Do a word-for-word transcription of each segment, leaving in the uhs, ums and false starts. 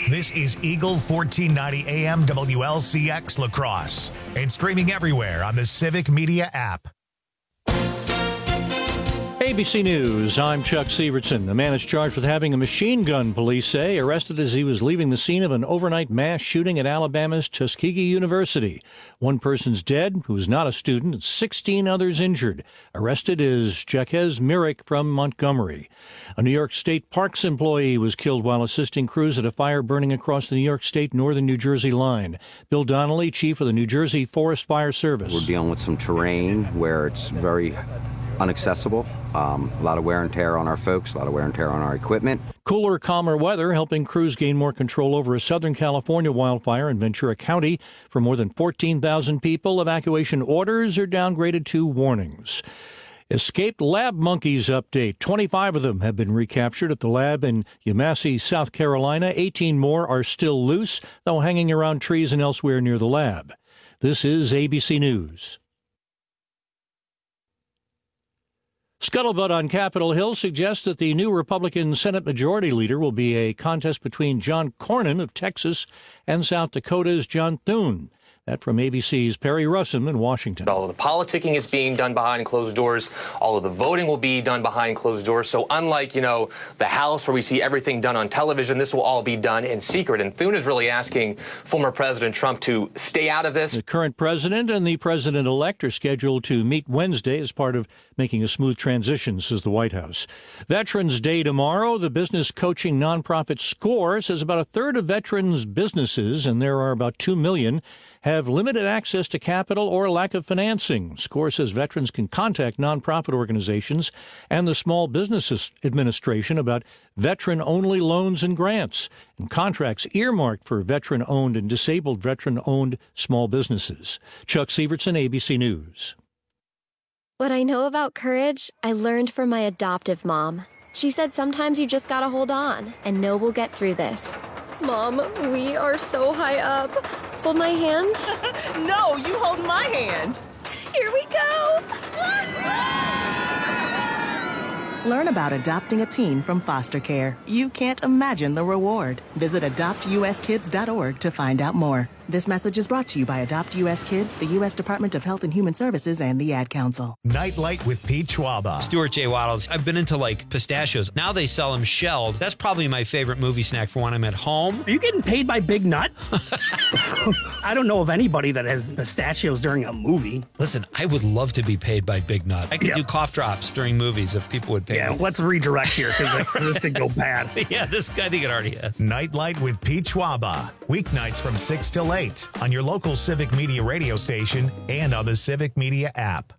This is Eagle fourteen ninety A M W L C X La Crosse and streaming everywhere on the Civic Media app. A B C News, I'm Chuck Sievertson. A man is charged with having a machine gun, police say, arrested as he was leaving the scene of an overnight mass shooting at Alabama's Tuskegee University. One person's dead, who is not a student, and sixteen others injured. Arrested is Jaquez Myrick from Montgomery. A New York State Parks employee was killed while assisting crews at a fire burning across the New York State northern New Jersey line. Bill Donnelly, chief of the New Jersey Forest Fire Service. We're dealing with some terrain where it's very inaccessible. Um, a lot of wear and tear on our folks, a lot of wear and tear on our equipment. Cooler, calmer weather helping crews gain more control over a Southern California wildfire in Ventura County. For more than fourteen thousand people, evacuation orders are downgraded to warnings. Escaped lab monkeys update. twenty-five of them have been recaptured at the lab in Yamasee, South Carolina. eighteen more are still loose, though hanging around trees and elsewhere near the lab. This is A B C News. Scuttlebutt on Capitol Hill suggests that the new Republican Senate Majority Leader will be a contest between John Cornyn of Texas and South Dakota's John Thune. That from A B C's Perry Russum in Washington. All of the politicking is being done behind closed doors. All of the voting will be done behind closed doors. So unlike, you know, the House where we see everything done on television, this will all be done in secret. And Thune is really asking former President Trump to stay out of this. The current president and the president-elect are scheduled to meet Wednesday as part of making a smooth transition, says the White House. Veterans Day tomorrow. The business coaching nonprofit SCORE says about a third of veterans' businesses, and there are about two million, have limited access to capital or lack of financing. SCORE says veterans can contact nonprofit organizations and the Small Business Administration about veteran-only loans and grants and contracts earmarked for veteran-owned and disabled veteran-owned small businesses. Chuck Sievertson, A B C News. What I know about courage, I learned from my adoptive mom. She said sometimes you just gotta hold on and know we'll get through this. Mom, we are so high up. Hold my hand. No, you hold my hand. Here we go. Learn about adopting a teen from foster care. You can't imagine the reward. Visit adopt u s kids dot org to find out more. This message is brought to you by Adopt U S Kids, the U S Department of Health and Human Services, and the Ad Council. Nightlight with Pete Schwaba. Stuart J. Waddles. I've been into, like, pistachios. Now they sell them shelled. That's probably my favorite movie snack for when I'm at home. Are you getting paid by Big Nut? I don't know of anybody that has pistachios during a movie. Listen, I would love to be paid by Big Nut. I could yeah. do cough drops during movies if people would pay yeah, me. Yeah, let's redirect here because this could go bad. Yeah, this guy, I think it already has. Nightlight with Pete Schwaba. Weeknights from six till eight on your local Civic Media radio station and on the Civic Media app.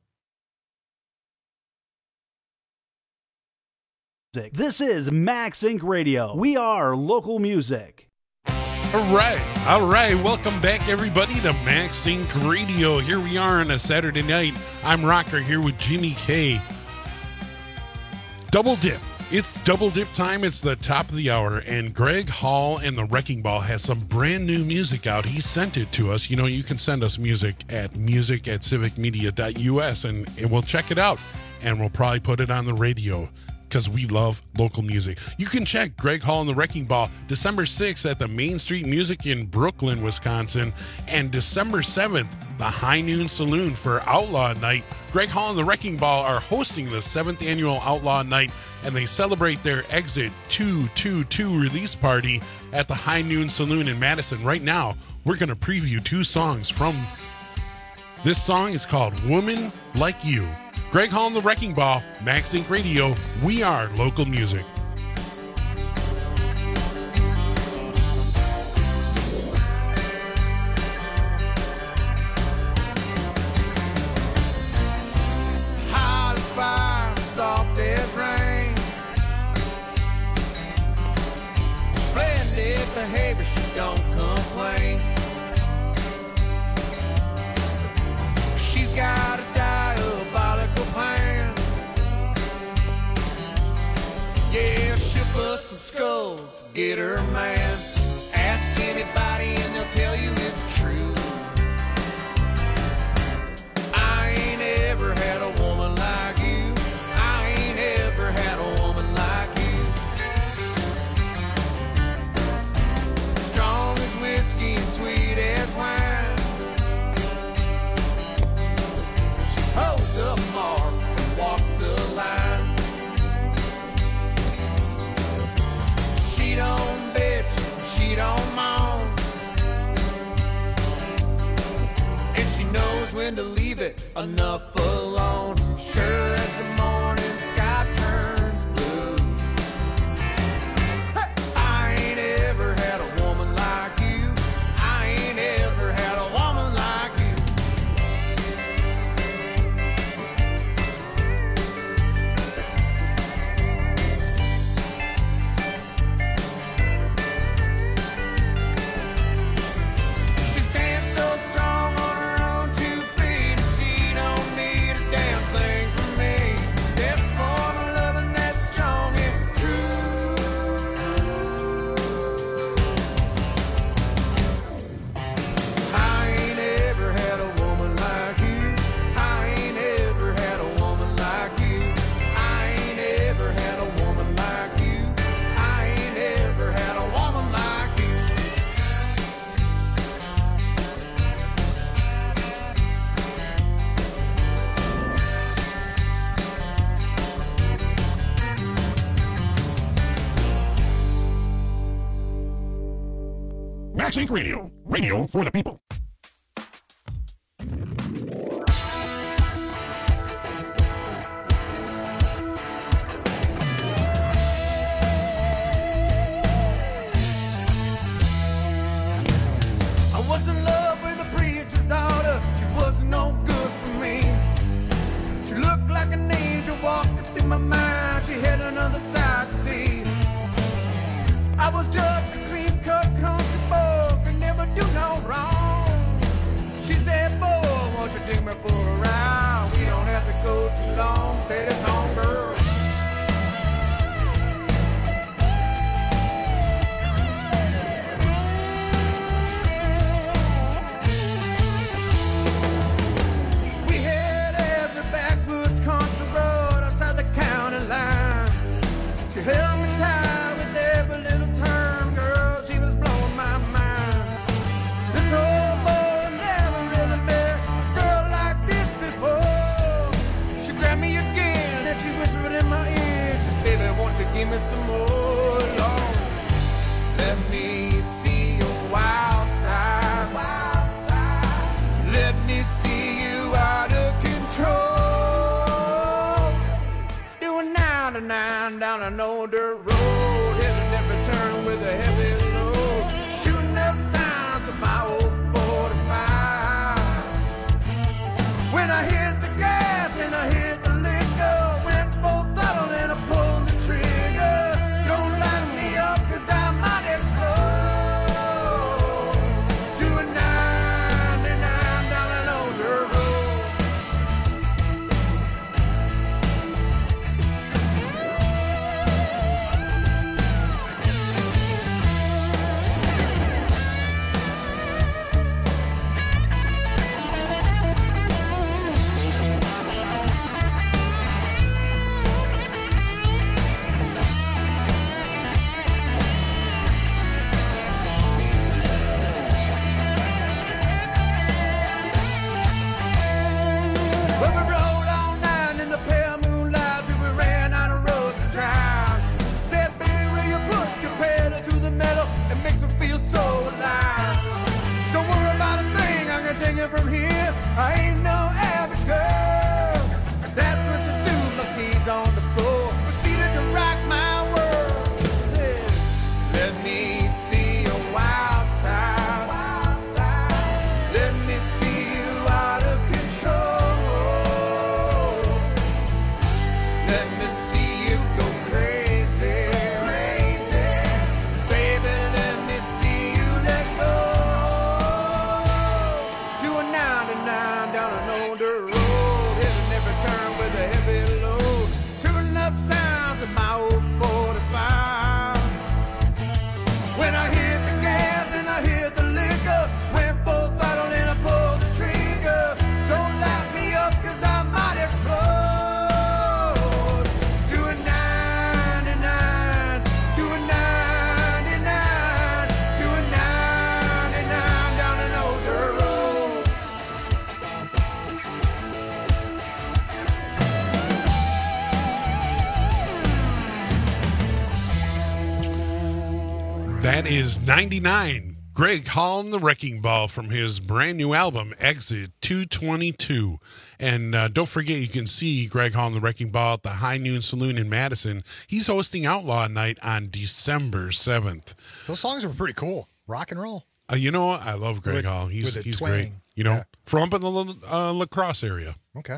This is Max Inc Radio. We are local music. All right. All right. Welcome back, everybody, to Max Inc Radio. Here we are on a Saturday night. I'm Rocker here with Jimmy K. Double dip. It's double dip time. It's the top of the hour, and Greg Hall and the Wrecking Ball has some brand new music out. He sent it to us. You know, you can send us music at music at civic media dot u s, and, and we'll check it out, and we'll probably put it on the radio because we love local music. You can check Greg Hall and the Wrecking Ball December sixth at the Main Street Music in Brooklyn, Wisconsin, and December seventh, the High Noon Saloon for Outlaw Night. Greg Hall and the Wrecking Ball are hosting the seventh annual Outlaw Night, and they celebrate their Exit two two two release party at the High Noon Saloon in Madison. Right now, we're going to preview two songs from this song. Is called Woman Like You. Greg Hall and the Wrecking Ball, Max Inc Radio. We are local music. Hot as fire, soft as rain. Splendid behavior, she don't complain. She's got a diabolical plan. Yeah, she'll bust some skulls, get her man. Ask anybody and they'll tell you it's true. I ain't ever had a woman like you. I ain't ever had a woman like you. than to leave it enough alone. Sure as the morning sky turns blue. Hey! I ain't ever had a woman like you. I ain't ever had a woman like you. She stands so strong on her own two feet, and she don't need a damn thing from me. Except for the loving that's strong and true. I ain't ever had a woman like you. I ain't ever had a woman like you. I ain't ever had a woman like you. I ain't ever had a woman like you. Max Inc Radio. Radio for the people. I was in love with a preacher's daughter. She wasn't no good for me. She looked like an angel walking through my mind. She had another side to see. I was just a clean-cut country boy, could never do no wrong. She said, boy, won't you take me for a ride? We don't have to go too long. Said it's on, girl. We had every backwoods country road outside the county line. She held me tight with every little turn, girl. She was blowing my mind. This old boy never really met a girl like this before. She grabbed me again and she whispered in my ear. She said, "Hey, won't you give me some more, Lord? Let me see your wild side, wild side. Let me see you out of control. Doing nine to nine down an old dirt road, hitting every turn with a heavy load, shooting up signs of my old forty-five. When I hit the gas and I hit the liquor, went full throttle and I pulled the trigger. Don't light me up 'cause I might explode. Doing ninety-nine down an old dirt road. Well, we rode all night in the pale moonlight till we ran out of roads to drive. Said, baby, will you put your pedal to the metal? It makes me feel so alive. Don't worry about a thing, I can take it from here. I ain't no average girl. That's what you do, my keys on the floor. Proceeded to rock my world. Said, let me see your wild side, wild side. Let me see you out of control. Let me see you go crazy, crazy. Baby, let me see you let go. Doing ninety-nine down an old dirt road, hitting every turn with a heavy load, tuning up sounds of my old forty-five. When I hit the gas and I hit the liquor, went full throttle and I pulled the trigger. Don't light me up 'cause I might explode. Doing ninety-nine, doing ninety-nine, doing ninety-nine down an old dirt road. That is ninety-nine. Greg Hall and the Wrecking Ball from his brand new album, Exit two twenty-two. And uh, don't forget, you can see Greg Hall and the Wrecking Ball at the High Noon Saloon in Madison. He's hosting Outlaw Night on December seventh. Those songs were pretty cool. Rock and roll. Uh, you know what? I love Greg with, Hall. He's, with he's twang. great. You know, yeah. from up in the uh, La Crosse area. Okay.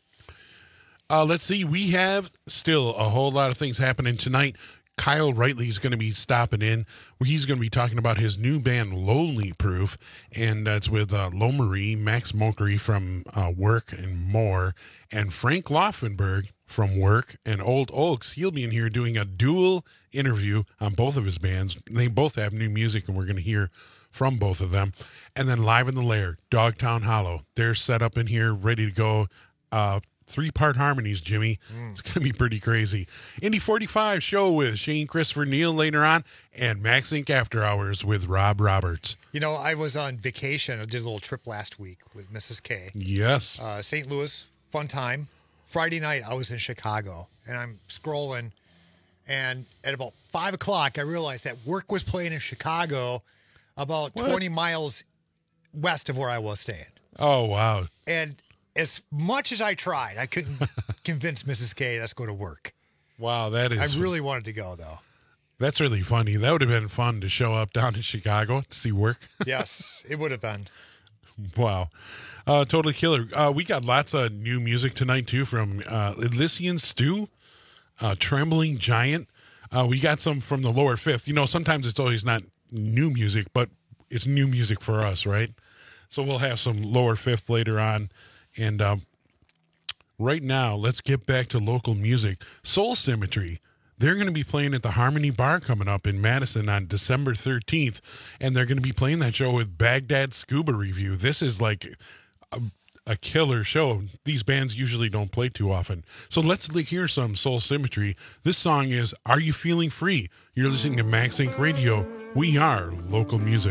Uh, let's see. We have still a whole lot of things happening tonight. Kyle Rightly is going to be stopping in. He's going to be talking about his new band, Lonely Proof, and that's with uh, Lo Marie, Max Mokery from uh, Work and more, and Frank Laufenberg from Work and Old Oaks. He'll be in here doing a dual interview on both of his bands. They both have new music, and we're going to hear from both of them. And then Live in the Lair, Dogtown Hollow. They're set up in here, ready to go. Uh, Three-part harmonies, Jimmy. Mm. It's going to be pretty crazy. Indy forty-five show with Shane Christopher Neal later on, and Max Inc After Hours with Rob Roberts. You know, I was on vacation. I did a little trip last week with Missus K. Yes. Uh, Saint Louis, fun time. Friday night, I was in Chicago, and I'm scrolling, and at about five o'clock, I realized that Work was playing in Chicago about what? twenty miles west of where I was staying. Oh, wow. And as much as I tried, I couldn't convince Missus K, let's go to Work. Wow, that is... I really wanted to go, though. That's really funny. That would have been fun to show up down in Chicago to see Work. Yes, it would have been. Wow. Uh, totally killer. Uh, we got lots of new music tonight, too, from uh, Elysian Stew, uh, Trembling Giant. Uh, we got some from the Lower Fifth. You know, sometimes it's always not new music, but it's new music for us, right? So we'll have some Lower Fifth later on. And um, right now, let's get back to local music. Soul Symmetry. They're going to be playing at the Harmony Bar coming up in Madison on December thirteenth. And they're going to be playing that show with Baghdad Scuba Review. This is like a, a killer show. These bands usually don't play too often. So let's hear some Soul Symmetry. This song is Are You Feeling Free? You're listening to Max Inc Radio. We are local music.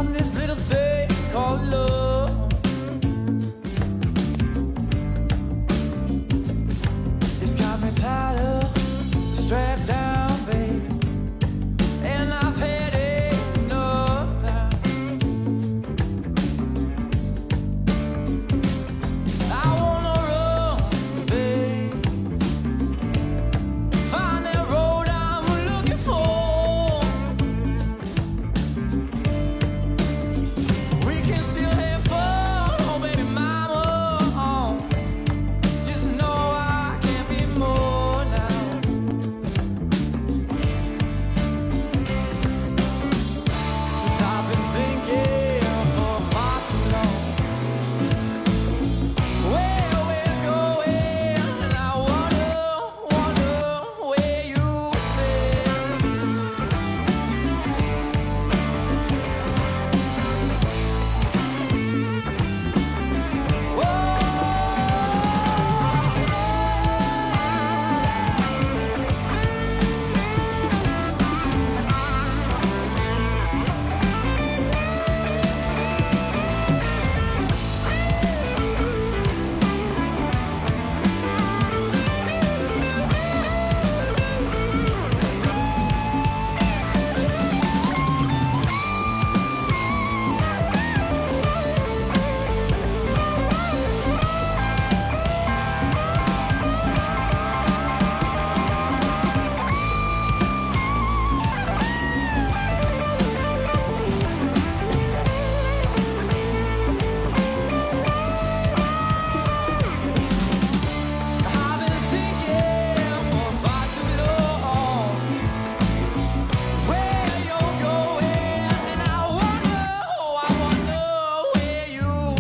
from this little thing called love. It's got me tied up, strapped down, baby, and I've had enough now. I wanna run, babe, find that road I'm looking for. We can still have fun, oh baby mama. Just know I can't be more now. 'Cause I've been thinking for far too long where we're going, and I wonder, wonder where you've been. I've been thinking for far too long where you're going, and I wonder, oh, I wonder where you've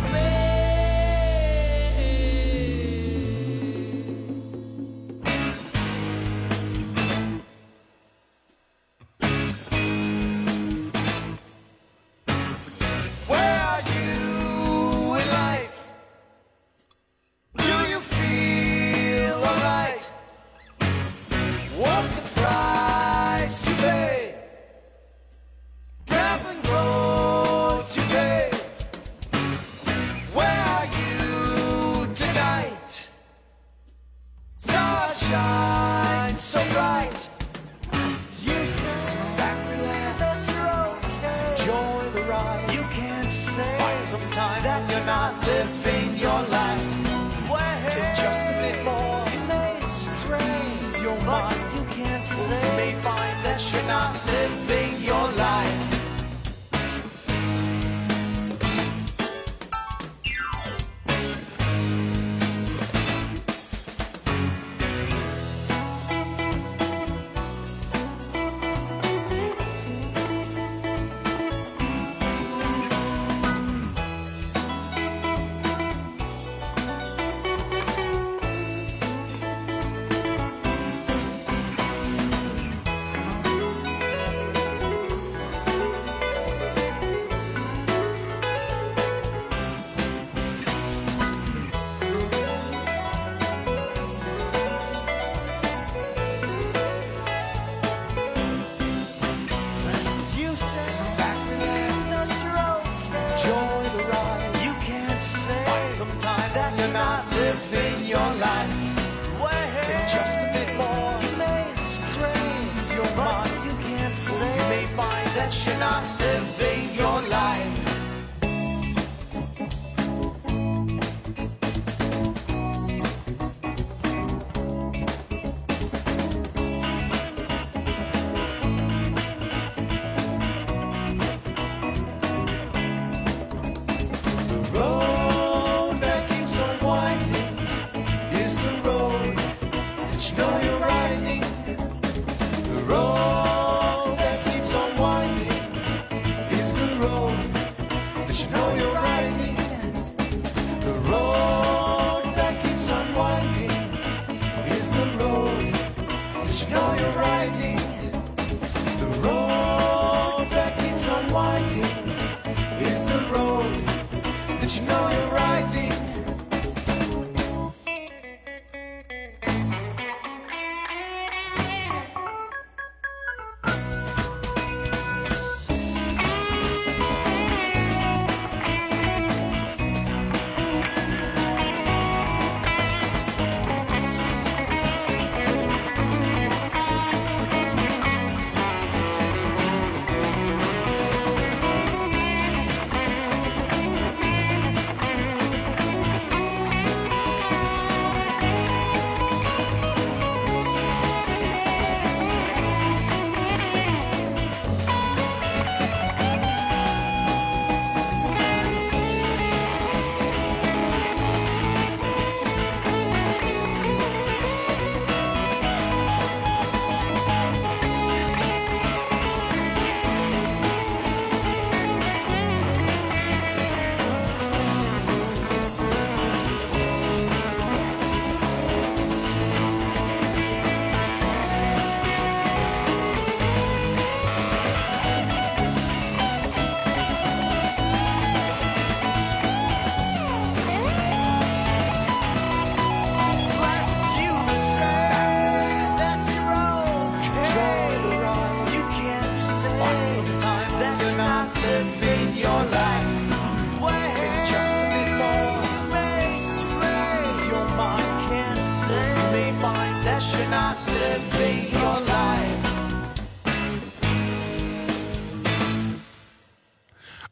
been. Where are you in life? Do you feel alright? What's the price you pay? Traveling roads you pave. Where are you tonight? Stars shine so bright. Must you sit back, relax, enjoy the ride? You can't say find some time that you're not living your life. Take just a bit more, it may raise your mind. You can't say you may find that you're not living your life. Lest you sit back, relax, enjoy the ride. You can't say find some time that you're not living your life. Take just a bit more, you may raise your mind. You can't say you may find that you're not living your life. The road that keeps on winding is the road that you know you're riding. The road that keeps on winding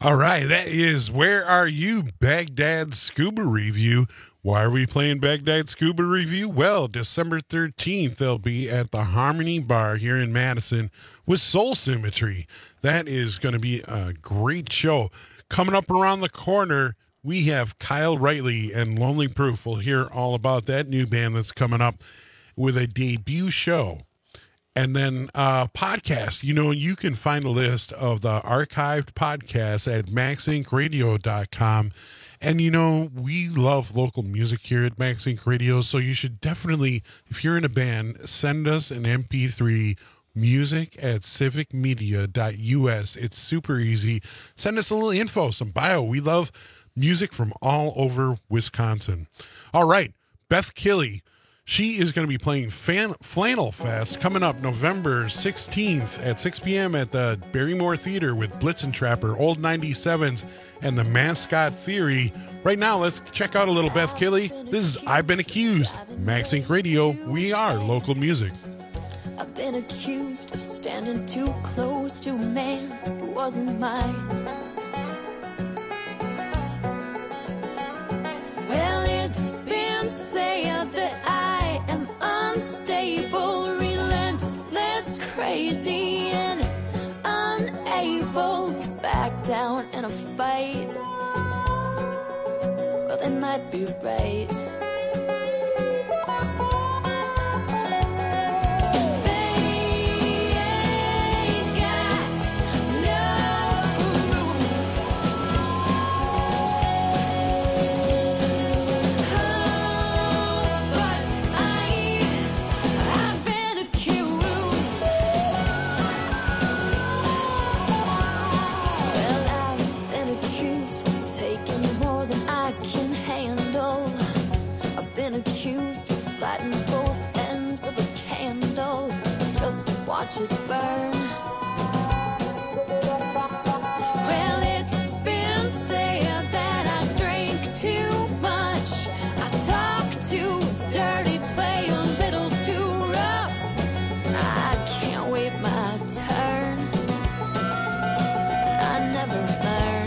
All right, that is Where Are You, Baghdad Scuba Review. Why are we playing Baghdad Scuba Review? Well, December thirteenth, they'll be at the Harmony Bar here in Madison with Soul Symmetry. That is going to be a great show. Coming up around the corner, we have Kyle Rightly and Lonely Proof. We'll hear all about that new band that's coming up with a debut show. And then uh, podcast, you know, you can find a list of the archived podcasts at max inc radio dot com. And, you know, we love local music here at Max Inc Radio, so you should definitely, if you're in a band, send us an M P three, music at civic media dot U S. It's super easy. Send us a little info, some bio. We love music from all over Wisconsin. All right, Beth Killey. She is going to be playing Fan- Flannel Fest coming up November sixteenth at six p.m. at the Barrymore Theater with Blitzen Trapper, Old ninety-sevens, and the Mascot Theory. Right now, let's check out a little Beth Killey. This is I've Been Accused. Max Inc Radio, we are local music. I've been accused of standing too close to a man who wasn't mine. Well, it's been said that I am unstable, relentless, crazy, and unable to back down in a fight. Well, they might be right. Accused of lighting both ends of a candle just to watch it burn. Well, it's been said that I drink too much, I talk too dirty, play a little too rough. I can't wait my turn, I never learn.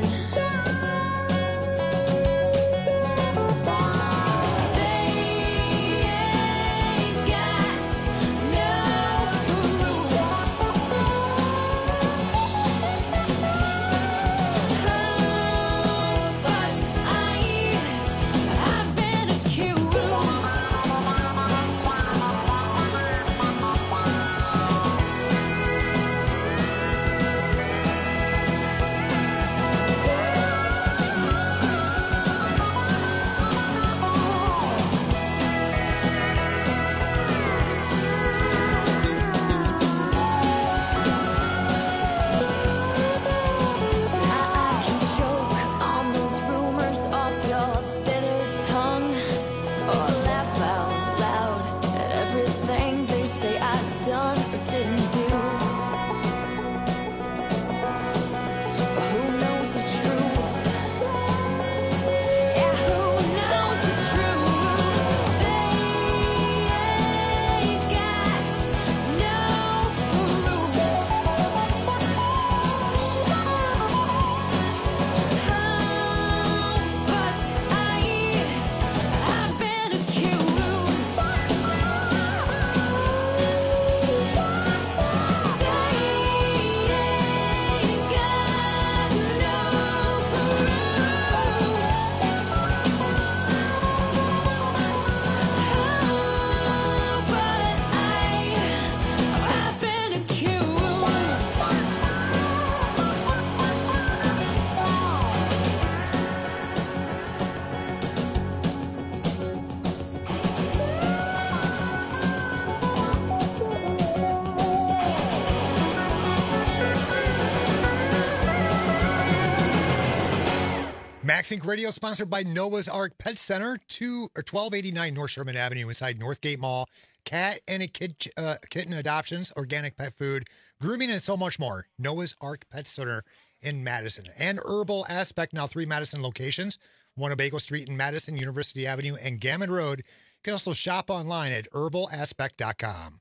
Max Inc Radio, sponsored by Noah's Ark Pet Center, two or twelve eighty-nine North Sherman Avenue inside Northgate Mall. Cat and a kid, uh, kitten adoptions, organic pet food, grooming, and so much more. Noah's Ark Pet Center in Madison. And Herbal Aspect, now three Madison locations. Winnebago Street in Madison, University Avenue, and Gammon Road. You can also shop online at herbal aspect dot com.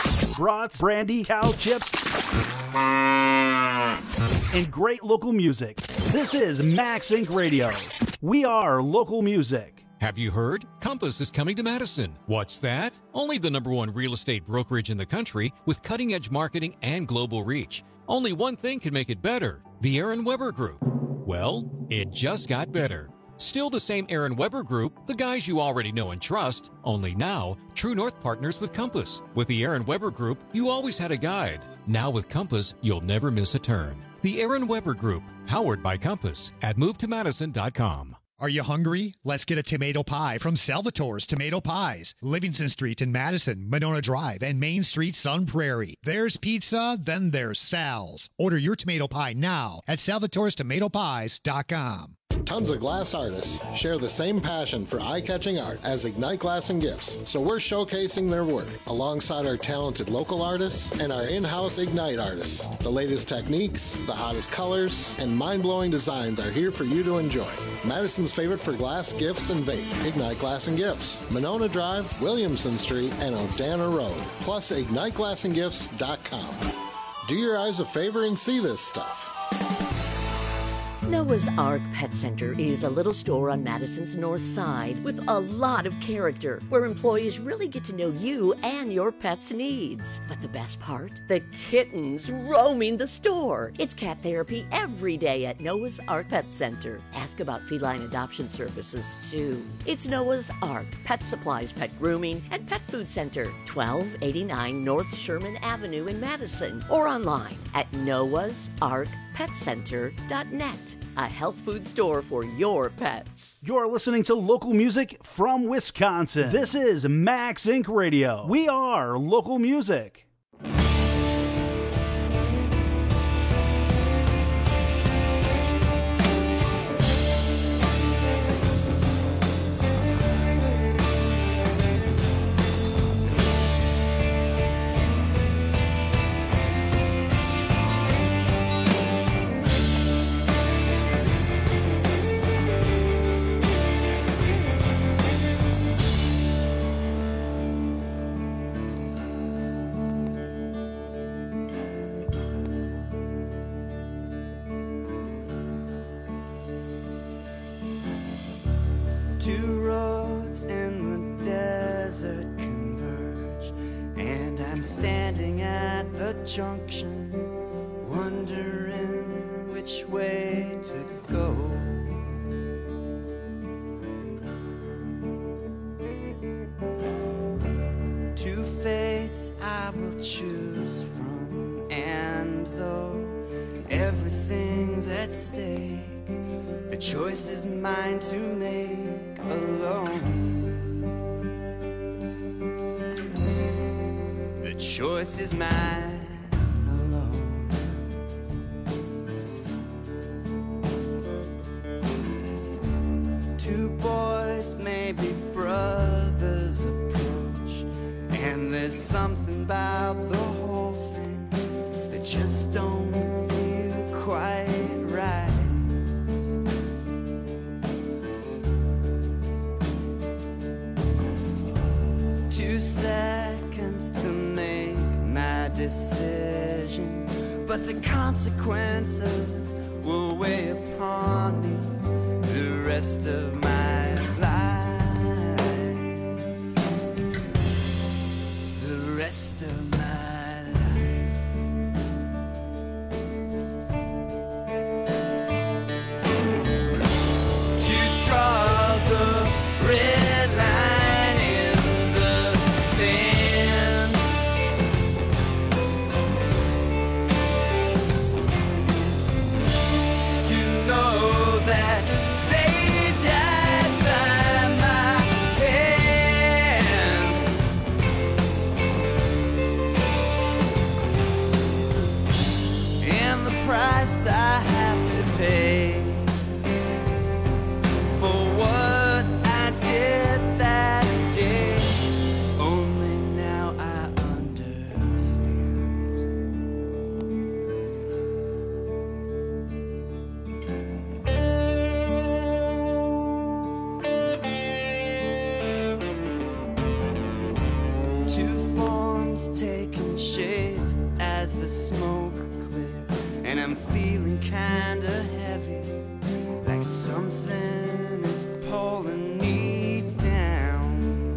brats, brandy, cow chips, and great local music. This is Max Inc Radio. We are local music. Have you heard? Compass is coming to Madison. What's that? Only the number one real estate brokerage in the country with cutting-edge marketing and global reach. Only one thing can make it better. The Aaron Weber Group. Well, it just got better. Still the same Aaron Weber Group, the guys you already know and trust, only now, True North partners with Compass. With the Aaron Weber Group, you always had a guide. Now with Compass, you'll never miss a turn. The Aaron Weber Group, powered by Compass, at move to madison dot com. Are you hungry? Let's get a tomato pie from Salvatore's Tomato Pies. Livingston Street in Madison, Monona Drive, and Main Street, Sun Prairie. There's pizza, then there's Sal's. Order your tomato pie now at salvatores tomato pies dot com. Tons of glass artists share the same passion for eye-catching art as Ignite Glass and Gifts, so we're showcasing their work alongside our talented local artists and our in-house Ignite artists. The latest techniques, the hottest colors, and mind-blowing designs are here for you to enjoy. Madison's favorite for glass, gifts, and vape, Ignite Glass and Gifts, Monona Drive, Williamson Street, and Odana Road, plus ignite glass and gifts dot com. Do your eyes a favor and see this stuff. Noah's Ark Pet Center is a little store on Madison's north side with a lot of character, where employees really get to know you and your pet's needs. But the best part? The kittens roaming the store. It's cat therapy every day at Noah's Ark Pet Center. Ask about feline adoption services, too. It's Noah's Ark Pet Supplies, Pet Grooming, and Pet Food Center, twelve eighty-nine North Sherman Avenue in Madison, or online at noahs ark pet center dot net. A health food store for your pets. You're listening to local music from Wisconsin. This is Max Inc Radio. We are local music. Two roads in the desert converge, and I'm standing at the junction, wondering which way to go. Two fates I will choose from, and though everything's at stake, the choice is mine to make alone. The choice is mine alone. Two boys, maybe brothers, approach, and there's something about the whole thing that just don't feel quite right. Two seconds to make my decision, but the consequences will weigh upon me the rest of my life. The rest of my life. To draw the red line in the sand, to know that they died I'm feeling kinda heavy, like something is pulling me down.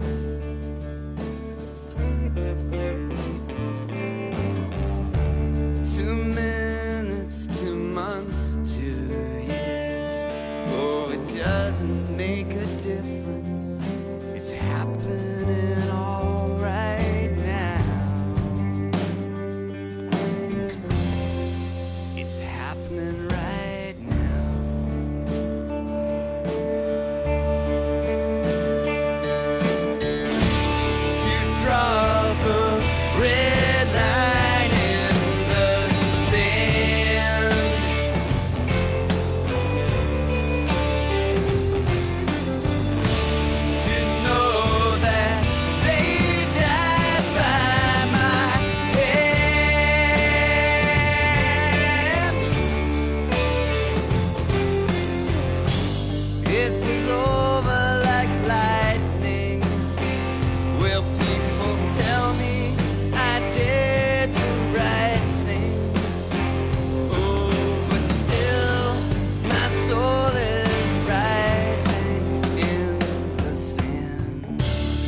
Two minutes, two months, two years. Oh, it doesn't make a difference. It's happening all right now. It's happening right now. To draw the red line in the sand. To know that they died by my hand. It was over like lightning. Will people tell me I did the right thing? Oh, but still, my soul is writing in the sand.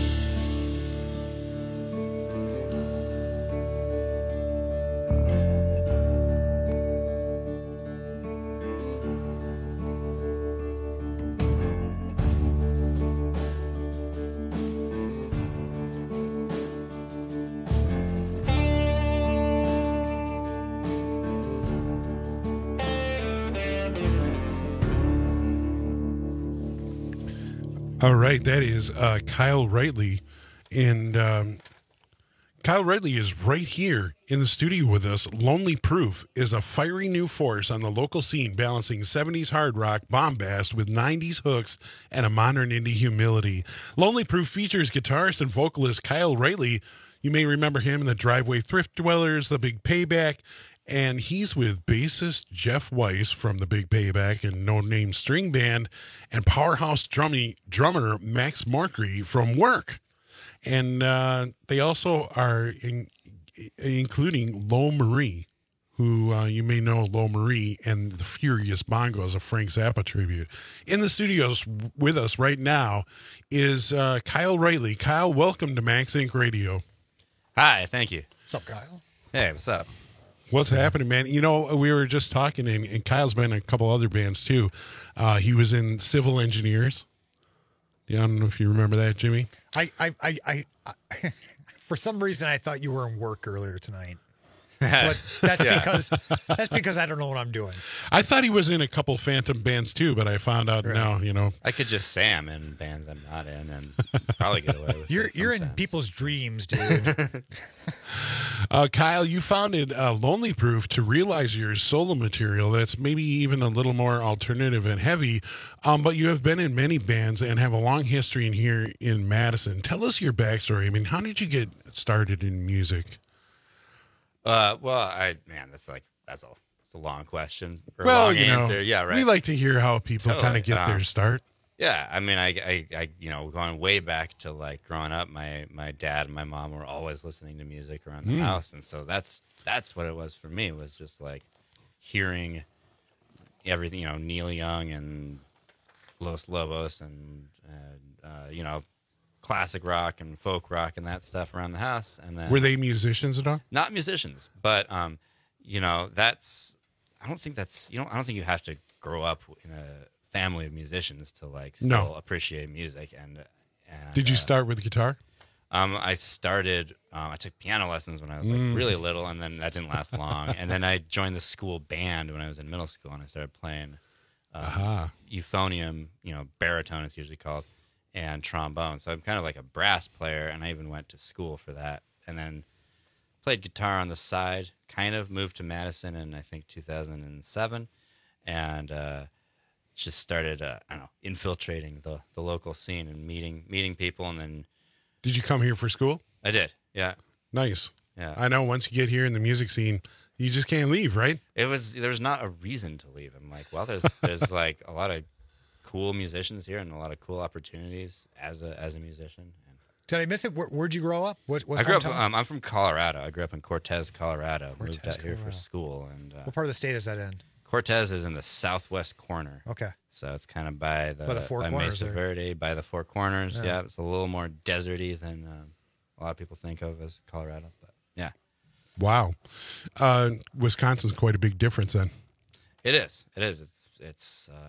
All right, that is uh, Kyle Rightly. And um, Kyle Rightly is right here in the studio with us. Lonely Proof is a fiery new force on the local scene, balancing seventies hard rock bombast with nineties hooks and a modern indie humility. Lonely Proof features guitarist and vocalist Kyle Rightly. You may remember him in the Driveway Thrift Dwellers, The Big Payback, and he's with bassist Jeff Weiss from The Big Payback and No Name String Band, and powerhouse drummy, drummer Max Markry from Work. And uh, they also are in, including Lo Marie, who uh, you may know Lo Marie and the Furious Bongos, a Frank Zappa tribute. In the studios with us right now is uh, Kyle Rightly. Kyle, welcome to Max Inc Radio. Hi, thank you. What's up, Kyle? Hey, what's up? What's happening, man? You know, we were just talking, and, and Kyle's been in a couple other bands, too. Uh, he was in Civil Engineers. Yeah, I don't know if you remember that, Jimmy. I, I, I, I, I for some reason, I thought you were in Work earlier tonight. But that's Yeah. because that's because I don't know what I'm doing. I thought he was in a couple Phantom bands, too, but I found out Right. now, you know. I could just say I'm in bands I'm not in and probably get away with You're it you're in sometimes. people's dreams, dude. Uh, Kyle, you founded uh, Lonely Proof to realize your solo material that's maybe even a little more alternative and heavy, um, but you have been in many bands and have a long history in here in Madison. Tell us your backstory. I mean, how did you get started in music? Uh, well, I man, that's like that's a it's a long question for well, a long you know, answer. Yeah, right. we like to hear how people Totally. kind of get their Um, start. Yeah, I mean, I, I, I, you know, going way back to like growing up, my my dad and my mom were always listening to music around the Mm. house, and so that's that's what it was for me. Was just like hearing everything, you know, Neil Young and Los Lobos and, and uh, you know, classic rock and folk rock and that stuff around the house. And then Were they musicians at all? not musicians, but um, you know, that's I don't think that's you know I don't think you have to grow up in a family of musicians to like still No. appreciate music. And, and Did you uh, start with guitar? Um, I started. Um, I took piano lessons when I was like Mm. really little, and then that didn't last long. And then I joined the school band when I was in middle school, and I started playing um, Aha. euphonium, you know, baritone it's usually called, and trombone. So I'm kind of like a brass player, and I even went to school for that. And then played guitar on the side. Kind of moved to Madison in I think two thousand seven, and uh, just started uh, I don't know infiltrating the the local scene and meeting meeting people, and then. Did you come here for school? I did, yeah. Nice. Yeah. I know once you get here in the music scene, you just can't leave, right? It was there's not a reason to leave. I'm like, well, there's there's like a lot of cool musicians here and a lot of cool opportunities as a as a musician. And Did I miss it? Where, where'd you grow up? What, what I grew up. hometown? Um, I'm from Colorado. I grew up in Cortez, Colorado. Cortez, Moved out here Colorado. for school. And uh, What part of the state is that in? Cortez is in the southwest corner. Okay. So it's kind of by the, By the Four by Corners Mesa there. Verde, by the Four Corners. Yeah. Yeah, it's a little more deserty than um, a lot of people think of as Colorado. But yeah, Wow. Uh, Wisconsin's quite a big difference then. it is. It is. It's it's. Uh,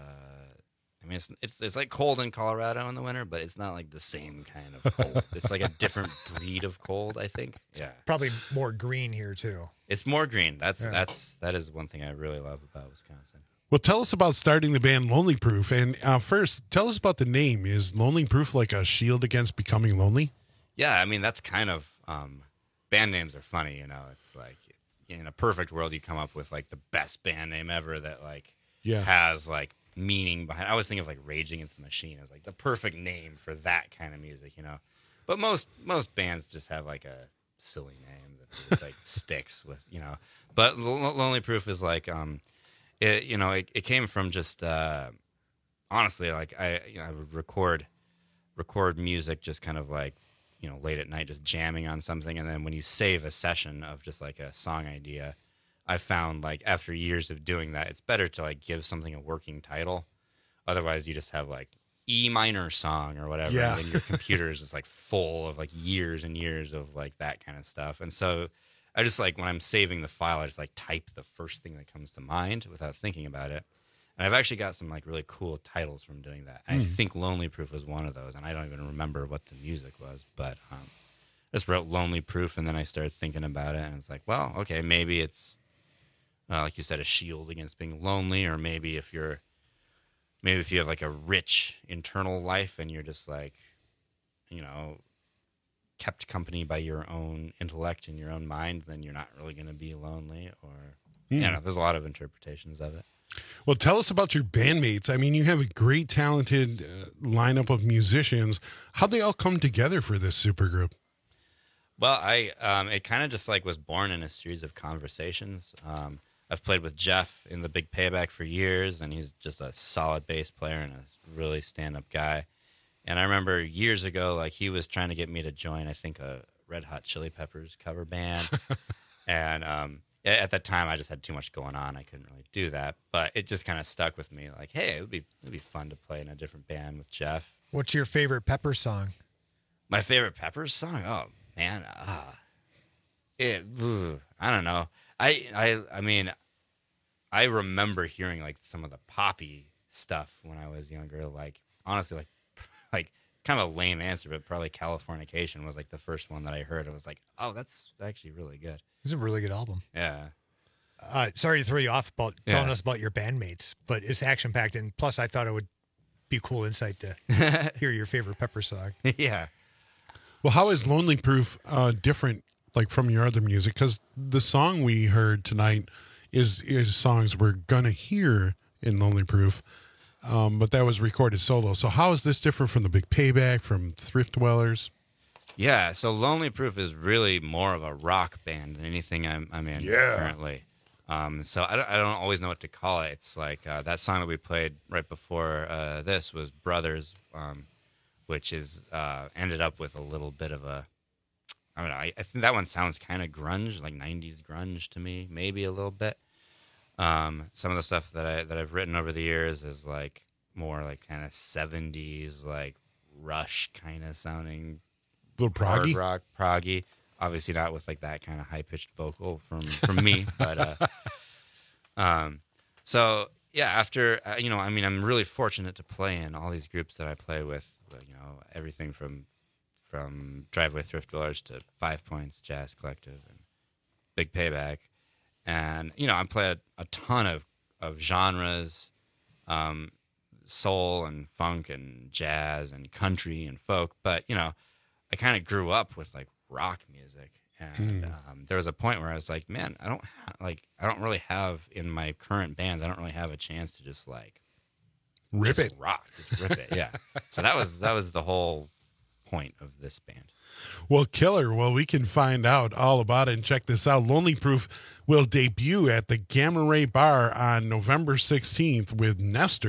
I mean, it's it's it's like cold in Colorado in the winter, but it's not like the same kind of cold. It's like a different breed of cold, I think. Yeah. Probably more green here too. It's more green. That's Yeah. that's that is one thing I really love about Wisconsin. Well, tell us about starting the band Lonely Proof. And uh, first, tell us about the name. Is Lonely Proof like a shield against becoming lonely? Yeah, I mean that's kind of um, band names are funny, you know. It's like it's, in a perfect world, you come up with like the best band name ever that like Yeah. has like meaning behind. I always think of like Rage Against the Machine as like the perfect name for that kind of music, you know. But most most bands just have like a silly name that just like sticks with, you know. But Lo- Lonely Proof is like um, it you know it, it came from just uh, honestly like I you know I would record record music just kind of like, you know, late at night, just jamming on something. And then when you save a session of just like a song idea, I found like after years of doing that, it's better to like give something a working title. Otherwise you just have like E minor song or whatever. Yeah. And then your computer is just like full of like years and years of like that kind of stuff. And so I just like, when I'm saving the file, I just like type the first thing that comes to mind without thinking about it. And I've actually got some like really cool titles from doing that. And I Mm. think Lonely Proof was one of those. And I don't even remember what the music was, but um, I just wrote Lonely Proof. And then I started thinking about it. And it's like, well, okay, maybe it's, uh, like you said, a shield against being lonely. Or maybe if you're, maybe if you have like a rich internal life and you're just like, you know, kept company by your own intellect and your own mind, then you're not really going to be lonely. Or, Hmm. you know, there's a lot of interpretations of it. Well, tell us about your bandmates. I mean, you have a great, talented uh, lineup of musicians. How'd they all come together for this supergroup? Well, I um, it kind of just like was born in a series of conversations. Um, I've played with Jeff in the Big Payback for years, and he's just a solid bass player and a really stand-up guy. And I remember years ago, like he was trying to get me to join, I think, a Red Hot Chili Peppers cover band. and um, at that time, I just had too much going on. I couldn't really do that. But it just kind of stuck with me. Like, hey, it would be it'd be fun to play in a different band with Jeff. What's your favorite Pepper song? My favorite Peppers song? Oh man, uh, it. Ugh, I don't know. I I I mean, I remember hearing like some of the poppy stuff when I was younger. Like honestly, like like kind of a lame answer, but probably Californication was like the first one that I heard. I was like, oh, that's actually really good. It's a really good album. Yeah. Uh, sorry to throw you off about Yeah. telling us about your bandmates, but it's action packed, and plus I thought it would be a cool insight to hear your favorite Pepper song. yeah. Well, how is Lonely Proof uh, different, like from your other music? Because the song we heard tonight is is songs we're gonna hear in Lonely Proof, um, but that was recorded solo. So how is this different from the Big Payback, from Thrift Dwellers? Yeah, so Lonely Proof is really more of a rock band than anything I'm, I'm in Yeah. currently. Um, so I don't, I don't always know what to call it. It's like uh, that song that we played right before uh, this was Brothers, um, which is uh, ended up with a little bit of a, I don't know, I, I think that one sounds kind of grunge, like nineties grunge to me, maybe a little bit. Um, some of the stuff that, I, that I've written over the years is like more like kind of seventies, like Rush kind of sounding little hard proggy? rock, proggy. Obviously not with like that kind of high pitched vocal from from me, but uh, um, so yeah. After uh, you know, I mean, I'm really fortunate to play in all these groups that I play with. You know, everything from from Driveway Thrift Dwellers to Five Points Jazz Collective and Big Payback, and you know, I play a, a ton of of genres. Um, soul and funk and jazz and country and folk, but you know, I kind of grew up with like rock music, and Hmm. um, there was a point where I was like, man, I don't ha- like I don't really have in my current bands, I don't really have a chance to just like Rip just it. rock, just rip it, yeah. So that was that was the whole point of this band. Well, killer. Well, we can find out all about it and check this out. Lonely Proof will debut at the Gamma Ray Bar on November sixteenth with Nestor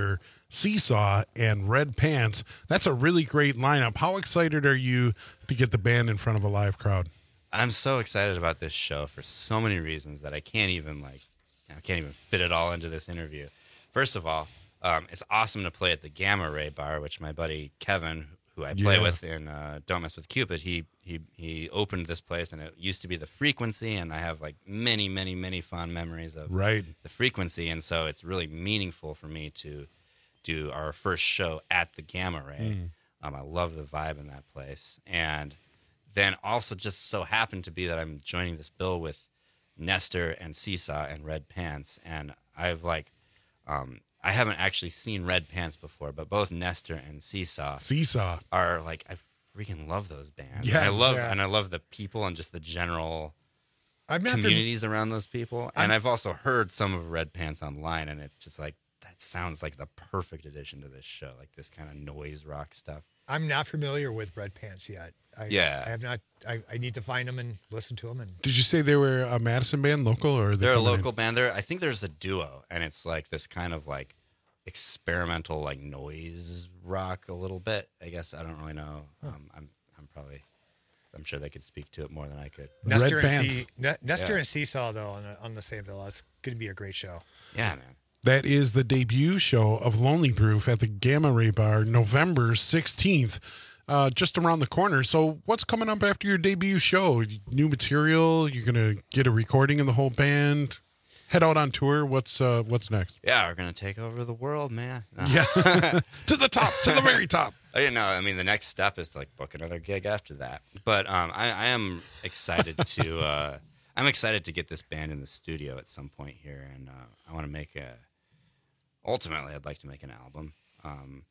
Seesaw, and Red Pants. That's a really great lineup. How excited are you to get the band in front of a live crowd? I'm so excited about this show for so many reasons that I can't even like, I can't even fit it all into this interview. First of all, um, it's awesome to play at the Gamma Ray Bar, which my buddy Kevin, who I play Yeah. with in uh, Don't Mess with Cupid, he he he opened this place, and it used to be the Frequency, and I have like many, many, many fond memories of Right. the Frequency, and so it's really meaningful for me to do our first show at the Gamma Ray. Mm. Um, I love the vibe in that place, and then also just so happened to be that I'm joining this bill with Nestor and Seesaw and Red Pants, and I've like, um, I haven't actually seen Red Pants before, but both Nestor and Seesaw, Seesaw are like, I freaking love those bands. Yeah. I love Yeah. and I love the people and just the general I'm not fam- communities around those people. And I'm- I've also heard some of Red Pants online, and it's just like, that sounds like the perfect addition to this show, like this kind of noise rock stuff. I'm not familiar with Red Pants yet. I, Yeah. I have not. I, I need to find them and listen to them. And Did you say they were a Madison band, local, or are they They're a coming in? local band. They're, I think there's a duo, and it's like this kind of like experimental, like noise rock a little bit. I guess I don't really know. Um, I'm I'm probably I'm sure they could speak to it more than I could. Nestor Red and Pants. C, Ne- Nestor Yeah. and Seesaw though on the, on the same bill. It's going to be a great show. Yeah, man. That is the debut show of Lonely Proof at the Gamma Ray Bar, November sixteenth, uh, just around the corner. So what's coming up after your debut show? New material? You're going to get a recording of the whole band? Head out on tour? What's uh, what's next? Yeah, we're gonna take over the world, man. No. Yeah. To the top, to the very top. I didn't know. I mean, the next step is to like book another gig after that. But um, I, I am excited to. Uh, I'm excited to get this band in the studio at some point here, and uh, I want to make a. Ultimately, I'd like to make an album, um,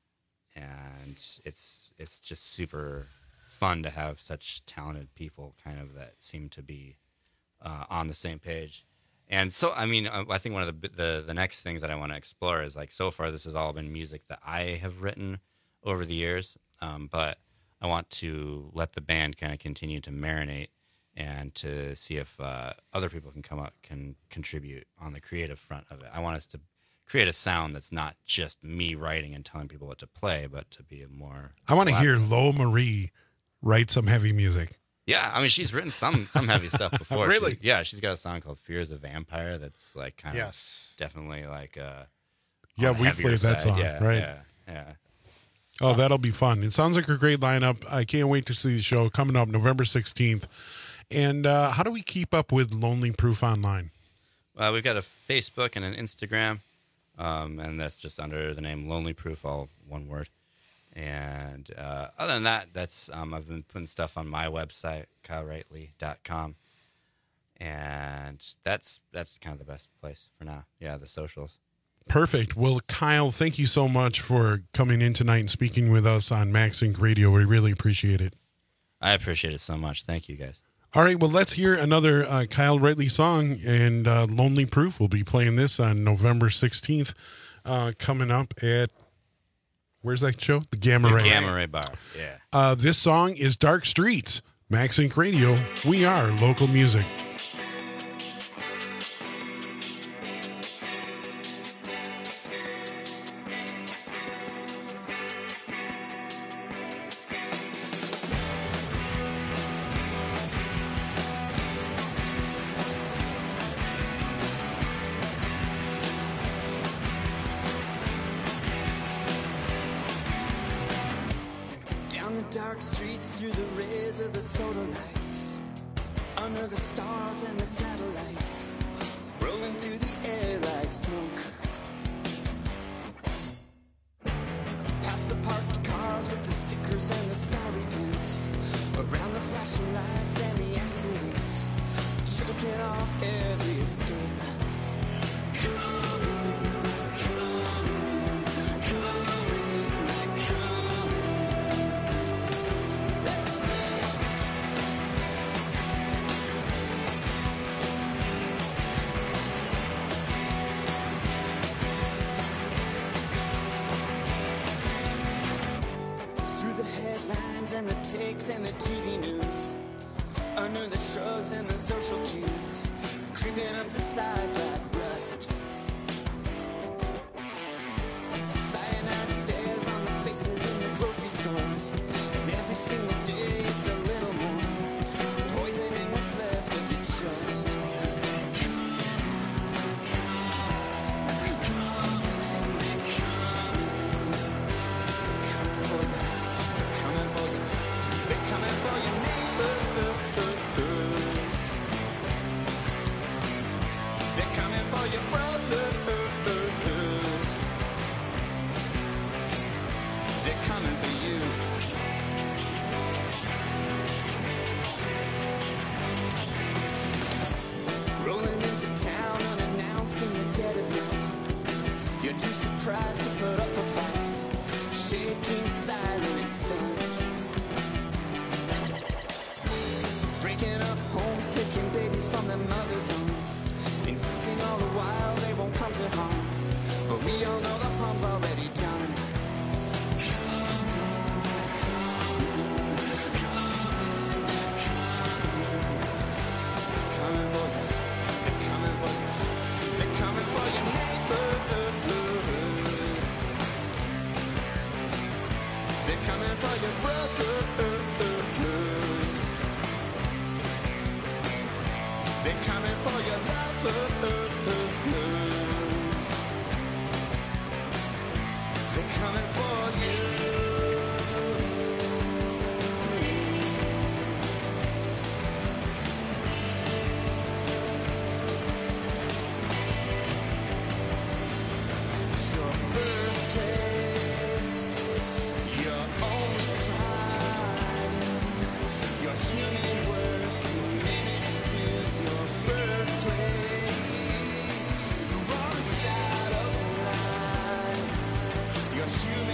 and it's it's just super fun to have such talented people, kind of that seem to be uh, on the same page. And so, I mean, I think one of the the, the next things that I want to explore is like, so far this has all been music that I have written over the years, um, but I want to let the band kind of continue to marinate and to see if uh, other people can come up, can contribute on the creative front of it. I want us to create a sound that's not just me writing and telling people what to play, but to be a more. I want to hear Lo Marie write some heavy music. Yeah, I mean, she's written some some heavy stuff before. Really? She, yeah, she's got a song called "Fears of Vampire" that's like kind of Yes. definitely like uh, Yeah, on the we heavier played that side. song, yeah, right? Yeah, yeah. Oh, that'll be fun. It sounds like a great lineup. I can't wait to see the show coming up November sixteenth. And uh, how do we keep up with Lonely Proof online? Uh, we've got a Facebook and an Instagram, um, and that's just under the name Lonely Proof, all one word. And uh, other than that, that's um, I've been putting stuff on my website, kyle rightly dot com, and that's that's kind of the best place for now. Yeah, the socials. Perfect. Well, Kyle, thank you so much for coming in tonight and speaking with us on Max Inc Radio. We really appreciate it. I appreciate it so much. Thank you, guys. All right, well, let's hear another uh, Kyle Rightly song, and uh, Lonely Proof. We'll be playing this on November sixteenth, uh, coming up at, where's that show? The Gamma The Ray. Gamma Ray Bar, yeah. Uh, this song is Dark Streets. Max Inc Radio. We are local music. Down the dark streets through the rays of the solar lights, under the stars and the satellites, rolling through the air like smoke. Past the parked cars with the stickers and the sorry dents, around the flashing lights and the accidents, choking off every escape. Through the headlines and the takes and the T V news, under the shrugs and the social cues, creeping up the sides like rust. Cyanide coming for you. Rolling into town unannounced in the dead of night. You're too surprised to put up a fight. Shaking, silent and stunned. Breaking up homes, taking babies from their mothers' arms. Insisting all the while they won't come to harm. But we all know the harm's already done. Coming for you, they're coming for you. They're coming for your neighbors. They're coming for your brothers. They're coming for your lovers. They're coming for you. Your birthplace, your only crime, your human worth diminished to your birthplace. The wrong side of life, your human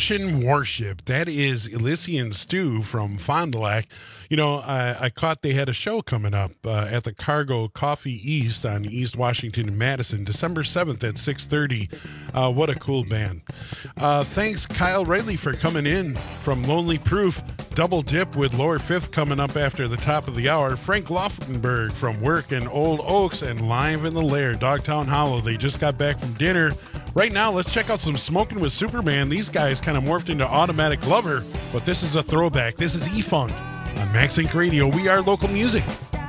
Russian Warship. That is Elysian Stew from Fond du Lac. You know, I, I caught they had a show coming up uh, at the Cargo Coffee East on East Washington and Madison, December seventh at six thirty. Uh, what a cool band. Uh, thanks, Kyle Riley, for coming in from Lonely Proof. Double dip with Lower Fifth coming up after the top of the hour. Frank Loffenberg from work in Old Oaks and Live in the Lair, Dogtown Hollow. They just got back from dinner. Right now, let's check out some Smoking with Superman. These guys kind of morphed into Automatic Lover, but this is a throwback. This is E-Funk on Max Inc Radio. We are local music.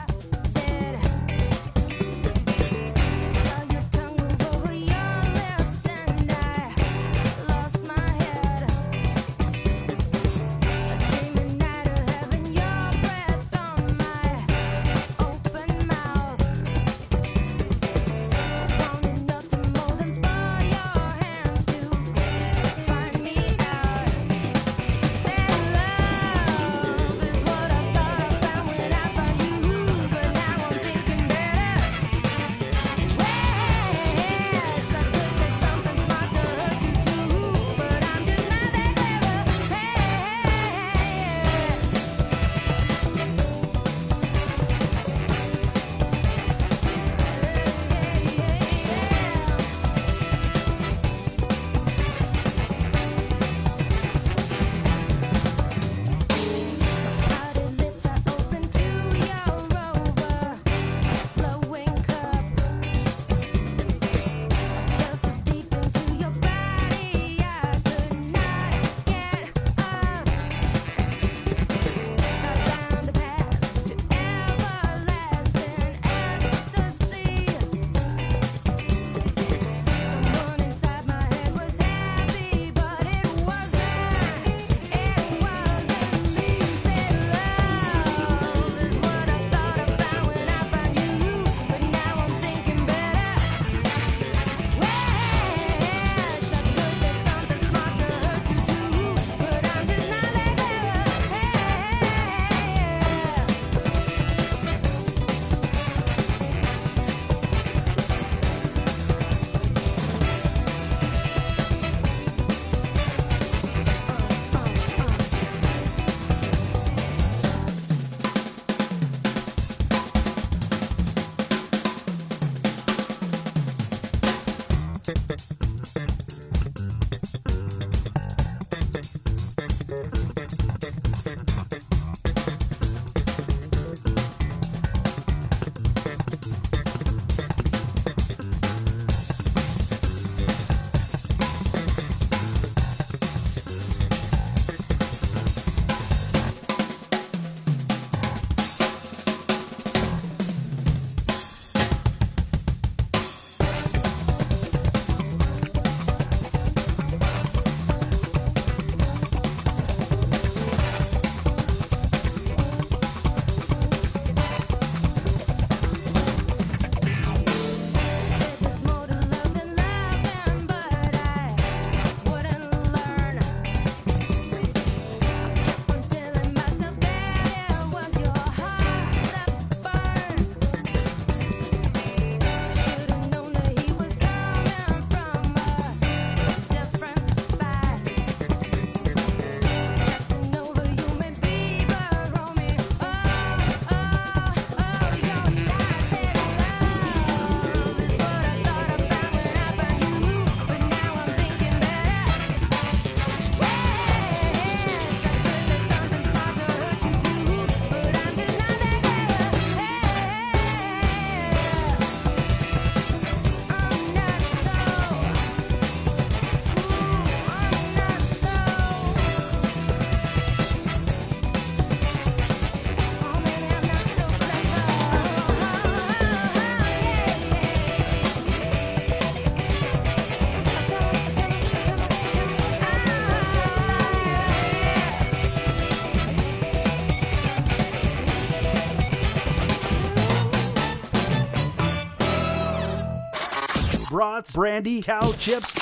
brats, brandy, cow chips,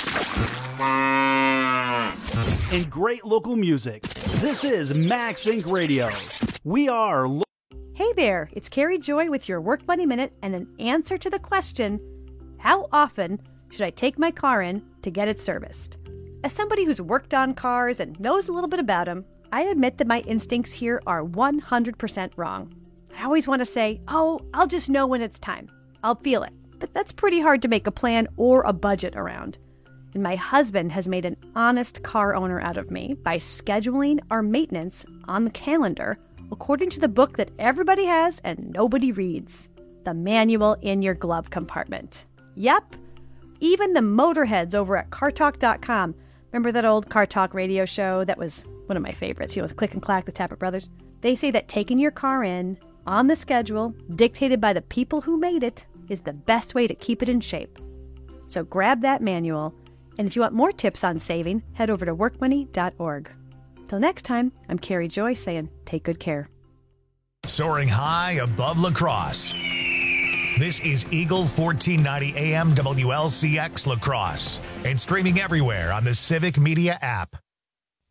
and great local music. This is Max Inc Radio. We are... Lo- Hey there, it's Carrie Joy with your Work Money Minute and an answer to the question, how often should I take my car in to get it serviced? As somebody who's worked on cars and knows a little bit about them, I admit that my instincts here are one hundred percent wrong. I always want to say, oh, I'll just know when it's time. I'll feel it. But that's pretty hard to make a plan or a budget around. And my husband has made an honest car owner out of me by scheduling our maintenance on the calendar according to the book that everybody has and nobody reads, the manual in your glove compartment. Yep, even the motorheads over at car talk dot com. Remember that old Car Talk radio show that was one of my favorites, you know, with Click and Clack, the Tappet Brothers? They say that taking your car in on the schedule, dictated by the people who made it, is the best way to keep it in shape. So grab that manual, and if you want more tips on saving, head over to work money dot org. Till next time, I'm Carrie Joy saying, take good care. Soaring high above La Crosse. This is Eagle fourteen ninety A M W L C X La Crosse and streaming everywhere on the Civic Media app.